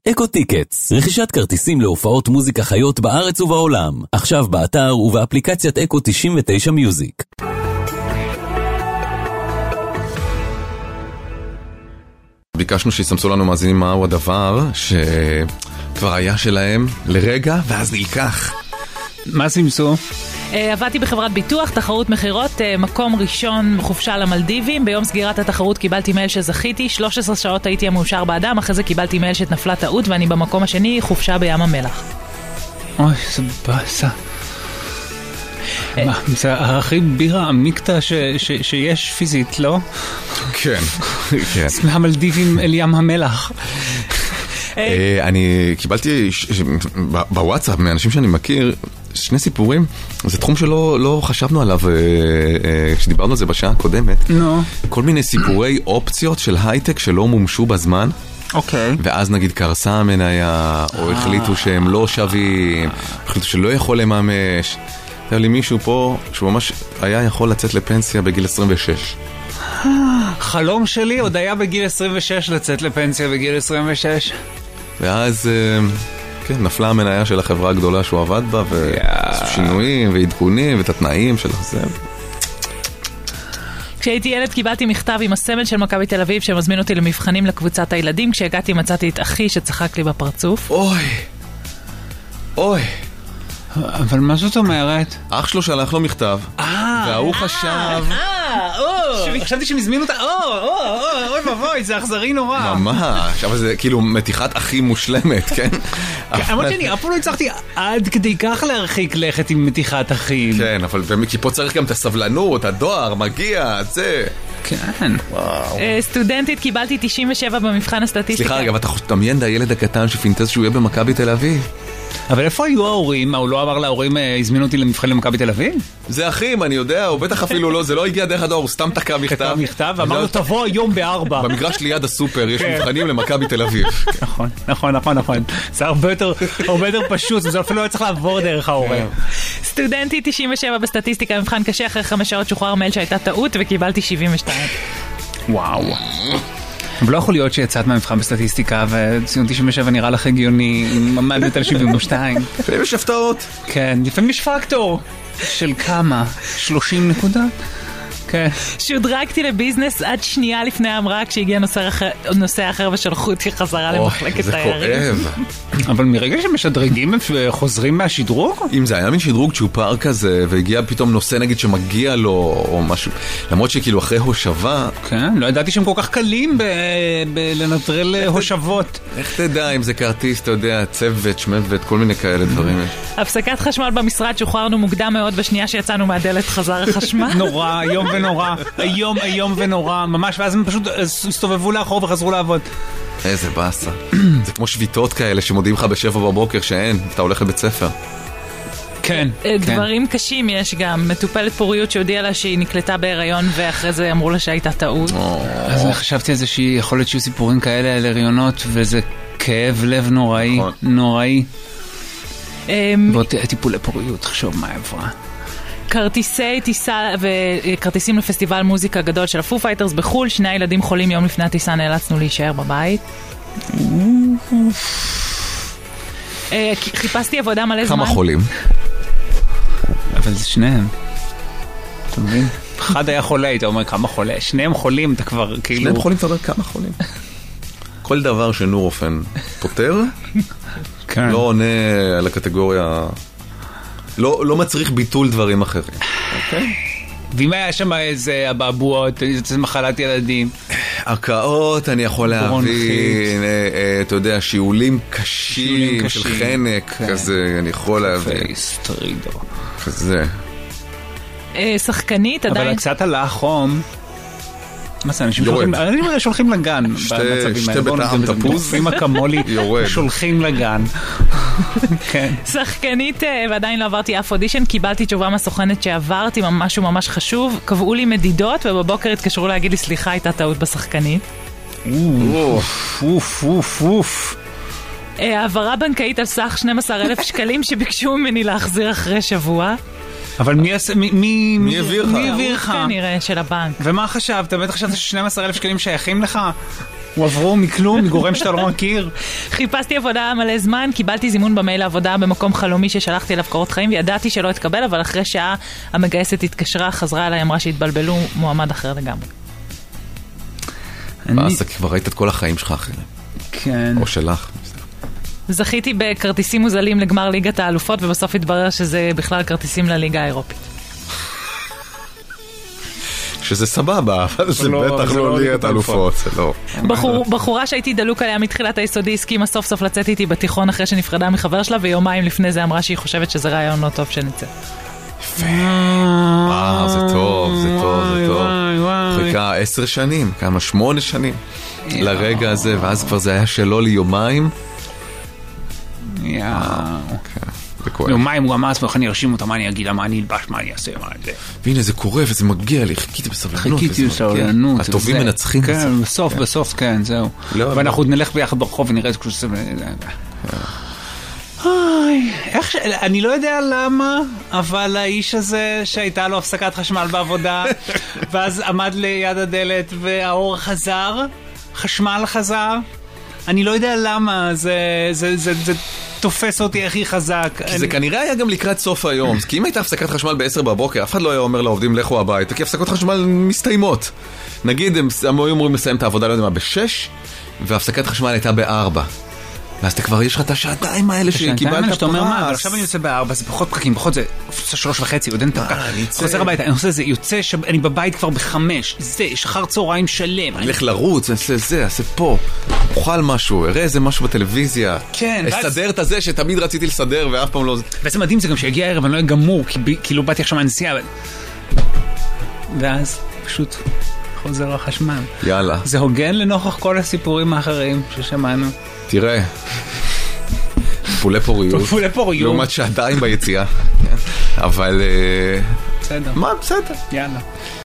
אקו טיקטס, רכישת כרטיסים להופעות מוזיקה חיות בארץ ובעולם. עכשיו באתר ובאפליקציית אקו 99 מיוזיק. ביקשנו שיסמסו לנו מאזינים מהו הדבר שכבר היה שלהם לרגע ואז נלקח. מה סמסו? עבדתי בחברת ביטוח, תחרות מחירות, מקום ראשון חופשה למלדיבים. ביום סגירת התחרות קיבלתי מייל שזכיתי, 13 שעות הייתי המאושר באדם, אחרי זה קיבלתי מייל שנפלה טעות ואני במקום השני, חופשה בים המלח. אוי, זה באסה. זה הכי בירה המקטע שיש פיזית, לא? כן, כן. מהמלדיבים אל ים המלח. אני קיבלתי בוואטסאפ מאנשים שאני מכיר שני סיפורים. זה תחום שלא חשבנו עליו כשדיברנו על זה בשעה הקודמת. כל מיני סיפורי אופציות של הייטק שלא מומשו בזמן. אוקיי. ואז נגיד קרסה המניה, או החליטו שהם לא שווים, החליטו שלא יכול לממש. היה לי מישהו פה שהוא ממש היה יכול לצאת לפנסיה בגיל 26. חלום שלי עוד היה בגיל 26 לצאת לפנסיה בגיל 26. ואז כן, נפלה המניה של החברה הגדולה שהוא עבד בה, ועשו שינויים ועדכונים ואת התנאים של זה. כשהייתי ילד קיבלתי מכתב עם הסמל של מכבי תל אביב שמזמין אותי למבחנים לקבוצת הילדים. כשהגעתי מצאתי את אחי שצחק לי בפרצוף. אוי. אבל מה זאת אומרת? אח שלו שלח לו מכתב, והוא חשב... חשבתי שמזמין אותה, אוי מבוי, זה אכזרי נורא. ממש, אבל זה כאילו מתיחת הכי מושלמת, כן? אמרת שאני אף פעם לא הצלחתי עד כדי כך להרחיק לכת עם מתיחת הכי. כן, אבל כי פה צריך גם את הסבלנות, הדואר, מגיע, זה... כן. סטודנטית, קיבלתי 97 במבחן הסטטיסטיקה. סליחה רגע, אבל אתה תמיין את הילד הקטן שפינטז שהוא יהיה במכבי תל אביב? אבל איפה היו ההורים? הוא לא אמר להורים, הזמינו אותי למבחן למכבי תל אביב? זה אחים, אני יודע, הוא בטח אפילו לא, זה לא הגיע דרך הדואר, הוא סתם תקע מכתב. ואמר לו, תבוא היום ב4. במגרש ליד הסופר יש מבחנים למכבי תל אביב. נכון. זה הרבה יותר פשוט, זה אפילו לא צריך לעבור דרך ההורים. סטודנטי 97 בסטטיסטיקה, מבחן קשה, אחרי 5 שעות שוחרר מייל שהייתה טעות וקיבלתי 72. וואו. אבל לא יכול להיות שיצאת מהמבחן בסטטיסטיקה וציון 97 נראה לך הגיוני, עמדת על 72. לפעמים יש הפתעות. כן, לפעמים יש פקטור. של כמה? 30 נקודות? כן. שודרגתי לביזנס עד שנייה לפני ההמראה כשהגיע נושא אחר ושלחו אותי חזרה למחלקת תיירים. זה כואב. אבל מרגע שמשדרגים חוזרים מהשדרוג? אם זה היה מין שדרוג צ'ופר כזה והגיע פתאום נושא נגיד שמגיע לו או משהו, למרות שכאילו אחרי הושבה. כן, לא ידעתי שהם כל כך קלים לנטרל הושבות. איך תדע אם זה כרטיס, אתה יודע, צוות, שמבת, כל מיני כאלה דברים יש. הפסקת חשמל במשרד, שוחררנו מוקדם מאוד, בשנייה שיצאנו מהדלת חזר החשמל. נורא, היום ונורא, ממש, ואז הם פשוט הסתובבו לאחור וחזרו לעבוד. איזה באסה. זה כמו שביתות כאלה שמודיעים לך ב7 בבוקר שאין, אתה הולך לבית ספר. כן. דברים קשים יש גם, מטופלת פוריות שהודיעה לה שהיא נקלטה בהיריון ואחרי זה אמרו לה שהייתה טעות. אז אני חשבתי על זה שיכול להיות שיהיו סיפורים כאלה על הריונות וזה כאב לב נוראי. ועוד טיפולי פוריות, תחשוב מה עברה. כרטיסי טיסה וכרטיסים לפסטיבל מוזיקה גדול של הפו פייטרס בחול. 2 ילדים חולים, יום לפני הטיסה נאלצנו להישאר בבית. חיפשתי עבודה מלא זמן. כמה חולים? אבל זה שניהם. אתה מבין? אחד היה חולה, אתה אומר כמה חולה. שניהם חולים, אתה כבר כאילו... שניהם חולים, אתה אומר כמה חולים. כל דבר שנור אופן פותר, לא עונה על הקטגוריה... לא מצריך ביטול דברים אחרים. אוקיי? ואם היה שם איזה אבעבועות, איזה מחלת ילדים? הקאות, אני יכול להבין, אתה יודע, שיעולים קשים של חנק, כזה, אני יכול להבין. פייסטרידו. כזה. שחקנית עדיין... אבל קצת עלה חום. מה זה, אנשים שולחים לגן שתי בטעם תפוז עם הקמולי שולחים לגן. שחקנית, ועדיין לא עברתי אף אודישן. קיבלתי תשובה מהסוכנת שעברתי משהו ממש חשוב, קבעו לי מדידות ובבוקר התקשרו להגיד לי סליחה, הייתה טעות בשחקנית. העברה בנקאית על סך 12,000 שקלים שביקשו ממני להחזיר אחרי שבוע. אבל מי העביר לך? כנראה של הבנק. ומה חשבת? בטח חשבת ש12,000 שקלים שייכים לך? הועברו מכלום, מגורם שאתה לא מכיר. חיפשתי עבודה מלא זמן, קיבלתי זימון במייל לעבודה במקום חלומי ששלחתי אליו קורות חיים, וידעתי שלא אתקבל, אבל אחרי שעה המגייסת התקשרה, חזרה אליי, אמרה שהתבלבלו מועמד אחר לגמרי. אז כבר ראית את כל החיים שלך אחרים. כן. או שלך. זכיתי בכרטיסים מוזלים לגמר ליגת האלופות, ובסוף התברר שזה בכלל כרטיסים לליגה האירופית. שזה סבבה, אבל זה בטח לא ליגת האלופות, זה לא. בחורה שהייתי דלוק עליה מתחילת היסודי, הסכימה סוף סוף לצאת איתי בתיכון אחרי שנפרדה מחבר שלה, ויומיים לפני זה אמרה שהיא חושבת שזה רעיון לא טוב שנצא. יפה. זה טוב, זה טוב, זה טוב. חיכה 10 שנים, כמה 8 שנים לרגע הזה, ואז כבר זה היה שלו ליומיים. יומיים הוא אמר עצמו, איך אני ארשים אותה, מה אני אגיד, מה אני אלבש, מה אני אעשה, מה זה. והנה זה קורה וזה מגיע לי, חיכיתי בסבלנות. הטובים מנצחים. כן, בסוף, כן, זהו. ואנחנו עוד נלך ביחד ברחוב ונראה את זה. אני לא יודע למה, אבל האיש הזה שהייתה לו הפסקת חשמל בעבודה, ואז עמד ליד הדלת והאור חזר, חשמל חזר, אני לא יודע למה, זה תופס אותי הכי חזק. כי זה כנראה היה גם לקראת סוף היום, כי אם הייתה הפסקת חשמל ב10 בבוקר, אף אחד לא היה אומר לעובדים לכו הביתה, כי הפסקות חשמל מסתיימות. נגיד, הם היו אמורים לסיים את העבודה, לא יודע מה, ב6, והפסקת חשמל הייתה ב4. ואז אתה כבר יש לך את השעתיים האלה שקיבלת פרס. אבל עכשיו אני יוצא ב4, זה פחות פרקים, פחות זה 3.5, עוד אין תפקה. חוזר הביתה, אני עושה זה, יוצא, אני בבית כבר ב5, זה, שחר צהריים שלם. אני הולך לרוץ, אני עושה זה, עושה פה, אוכל משהו, אראה איזה משהו בטלוויזיה. כן. אסדר את הזה שתמיד רציתי לסדר ואף פעם לא... וזה מדהים, זה גם שהגיע הערב, אני לא גמור, כי לא באתי עכשיו מהנסיעה. ואז פשוט חוזר החשמל. יאללה. זה הוגן לנוכח כל הסיפורים האחרים ששמענו. תראה, טיפולי פוריות, לעומת שעתיים ביציאה, אבל... בסדר. מה, בסדר. יאללה.